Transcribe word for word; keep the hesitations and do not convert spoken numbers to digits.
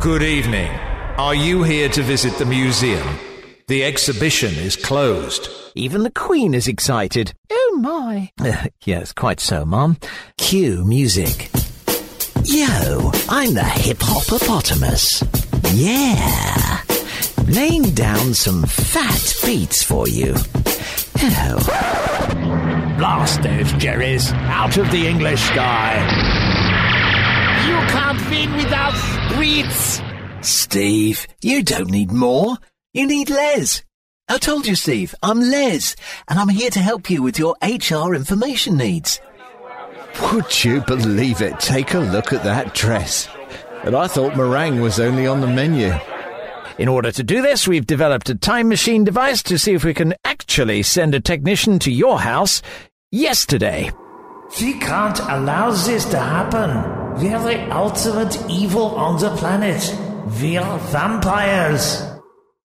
Good evening. Are you here to visit the museum? The exhibition is closed. Even the Queen is excited. Oh, my. Uh, yes, quite so, Mum. Cue music. Yo, I'm the hip-hoppopotamus. Yeah. Laying down some fat beats for you. Oh. Blast those Jerrys out of the English sky. You can't win without spreets. Steve, you don't need more. You need Les. I told you, Steve, I'm Les, and I'm here to help you with your H R information needs. Would you believe it? Take a look at that dress. And I thought meringue was only on the menu. In order to do this, we've developed a time machine device to see if we can actually send a technician to your house yesterday. We can't allow this to happen. We're the ultimate evil on the planet. We're vampires.